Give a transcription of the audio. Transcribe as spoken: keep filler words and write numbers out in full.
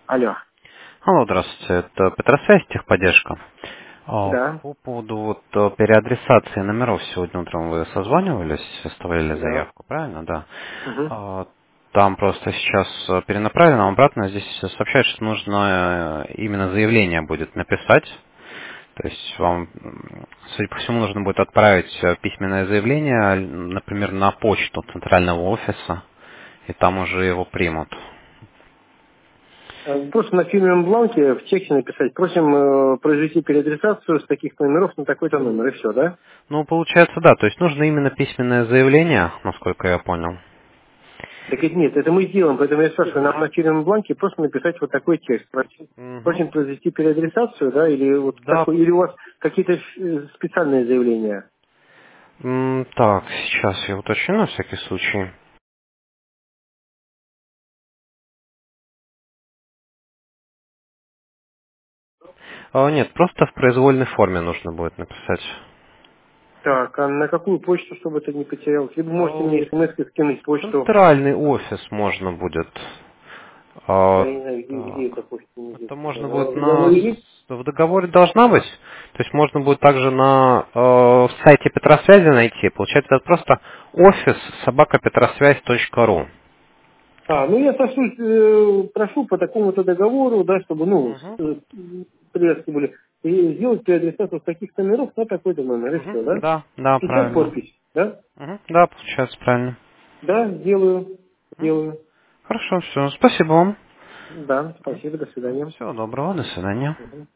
Алло. Алло, здравствуйте, это Петросвязь, техподдержка. А, Да, По поводу вот э, переадресации номеров сегодня утром вы созванивались, оставляли да. заявку, правильно? Да. Угу. А, Там просто сейчас э, перенаправлено обратно, здесь сообщают, что нужно э, именно заявление будет написать. То есть вам, м, судя по всему, нужно будет отправить э, письменное заявление, например, на почту центрального офиса, и там уже его примут. Просто на фирменном бланке в тексте написать. Просим э, произвести переадресацию с таких номеров на такой-то номер. И все, да? Ну, получается, да. То есть нужно именно письменное заявление, насколько я понял. Так ведь нет, это мы сделаем, поэтому я спрашиваю, нам на фирменном бланке просто написать вот такой текст. Просим, Угу. просим произвести переадресацию, да, или вот Да. такой, или у вас какие-то э, специальные заявления. М, Так, сейчас я уточню на всякий случай. А, нет, просто в произвольной форме нужно будет написать. Так, а на какую почту, чтобы это не потерялось? Либо можете А, мне смс скинуть почту. Центральный офис можно будет. А А, я не знаю, где, где так. эта почта не здесь. Это можно будет В на... договоре есть? В договоре должна быть. То есть можно будет также на э, в сайте Петросвязи найти. Получается, это просто офис собака петросвязь точка ру. А, ну я прошу, э, прошу по такому-то договору, да, чтобы, ну, Угу. с- э, привязки были, и сделать переадресацию с таких номеров на такой-то номер, и Угу. все, да? Да, да, Печать, правильно. подпись, да? Угу. Да, получается правильно. Да, сделаю, Мгм. сделаю. Хорошо, все. Спасибо вам. Да, спасибо, до свидания. Всего доброго, до свидания. Мгм.